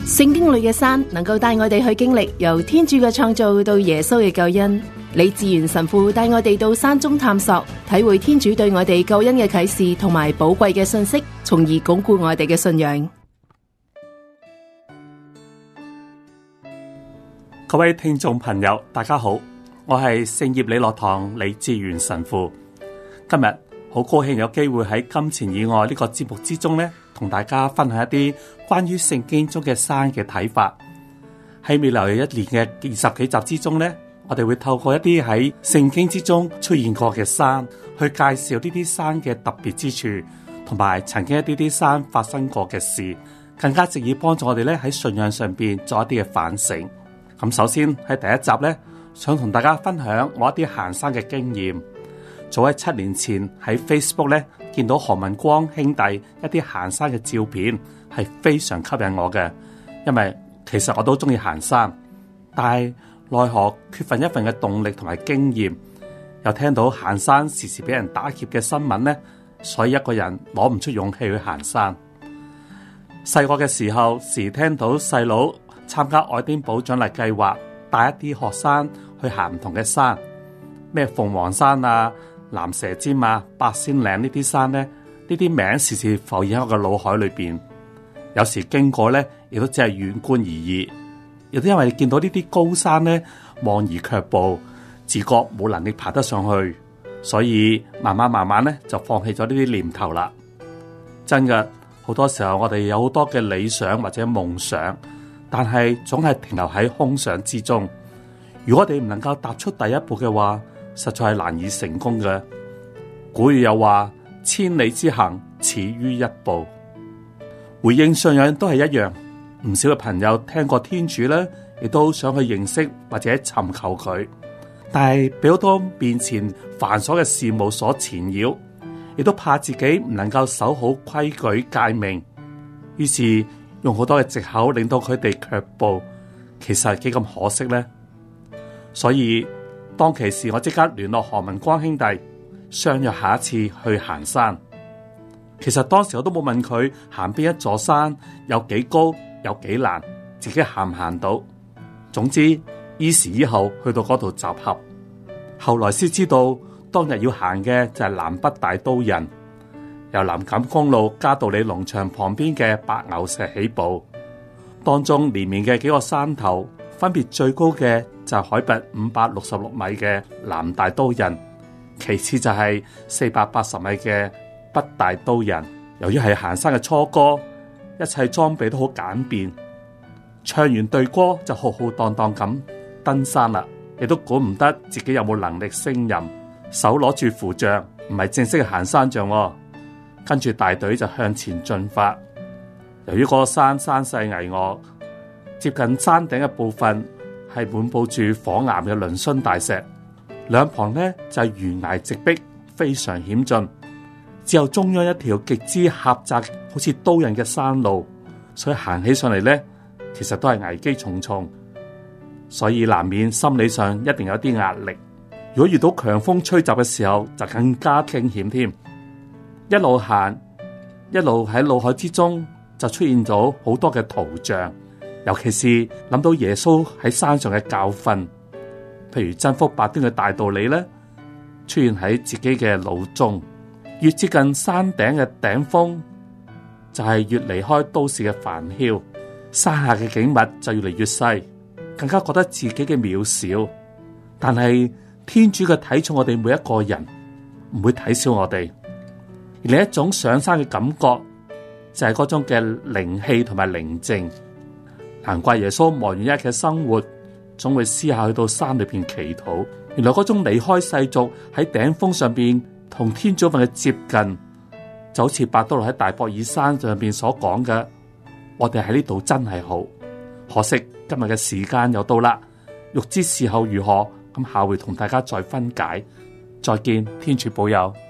聖經裏嘅山能夠帶我哋去經歷由天主嘅創造到耶穌嘅救恩。李志源神父帶我哋到山中探索，體會天主對我哋救恩嘅啟示同埋寶貴嘅信息，從而鞏固我哋嘅信仰。 各位聽眾朋友，大家好，我係聖葉理樂堂李志源神父。今日好高興有機會喺金錢以外呢個節目之中呢，同大家分享一啲關於聖經中嘅山嘅睇法。喺未來一年嘅20幾集之中呢，我哋會透過一啲喺聖經之中出現過嘅山，去介紹呢啲山嘅特別之處，同埋曾經一啲山發生過嘅事，更加直接幫助我哋咧喺信仰上邊做一啲嘅反省。咁首先喺第一集呢，想同大家分享我一啲行山嘅經驗。早喺7年前喺 Facebook 咧見到何文光兄弟一啲行山嘅照片，係非常吸引我嘅，因為其實我都中意行山，但係奈何缺乏一份嘅動力同埋經驗，又聽到行山時時俾人打劫嘅新聞呢，所以一個人攞唔出勇氣去行山。細個嘅時候，時聽到細佬參加愛丁堡獎勵計劃，帶一啲學生去行唔同嘅山，咩鳳凰山啊、蚺蛇尖啊、八仙嶺呢啲山呢，呢啲名時時浮現喺我嘅腦海裏邊。有時經過呢，亦都只係遠觀而已。亦都因為見到呢啲高山呢，望而卻步，自覺冇能力爬得上去，所以慢慢呢就放棄咗呢啲念頭啦。真嘅，好多時候我哋有好多嘅理想或者夢想，但係總係停留喺空想之中。如果我哋唔能夠踏出第一步嘅話，實在係難以成功嘅。古語又話：千里之行，始於一步。回應信仰都係一樣，唔少嘅朋友聽過天主咧，亦都想去認識或者尋求佢，但係俾好多面前繁瑣嘅事務所纏繞，亦都怕自己唔能夠守好規矩誡命，於是用好多嘅藉口令到佢哋卻步。其實係幾咁可惜呢？所以當其時我即刻聯絡何文光兄弟，相約下一次去行山。其實當時我都冇問佢行邊一座山，有幾高，有幾難，自己行唔行到。總之依時依候去到嗰度集合。後來先知道當日要行嘅就係南北大刀人，由南錦公路嘉道理農場旁邊嘅白牛石起步，當中連綿嘅幾個山頭，分別最高嘅就係海拔566米嘅南大刀人，其次就係480米嘅北大刀人。由於係行山嘅初哥，一切裝備都好簡便，唱完隊歌就浩浩蕩蕩咁登山啦，亦都估唔得自己有冇能力勝任，手攞住扶杖，唔係正式嘅行山杖喎。跟住大隊就向前進發。由於嗰個山勢巍峨，接近山頂嘅部分係滿布住火岩嘅嶙峋大石，兩旁呢就係懸崖直壁，非常險峻。只有中央一條極之狹窄，好似刀刃嘅山路，所以行起上嚟呢，其實都係危機重重，所以難免心理上一定有啲壓力。如果遇到強風吹襲嘅時候，就更加驚險添。一路行，一路喺腦海之中就出現咗好多嘅圖像，尤其是諗到耶穌喺山上嘅教訓，譬如真福八端嘅大道理呢，出現喺自己嘅腦中。越接近山頂嘅頂峰，就係越離開都市嘅煩囂，山下嘅景物就越嚟越細，更加覺得自己嘅渺小。但係天主嘅睇重我哋每一個人，唔會睇小我哋。另一種上山嘅感覺就係嗰種嘅靈氣同埋寧靜。難怪耶穌忙完一日嘅生活，總會私下去到山裏邊祈禱。原來嗰種離開世俗喺頂峰上邊同天主份嘅接近，就好似伯多祿喺大博爾山上邊所講嘅，我哋喺呢度真係好。可惜今日嘅時間又到啦，欲知事後如何，咁下回同大家再分解。再見，天主保佑。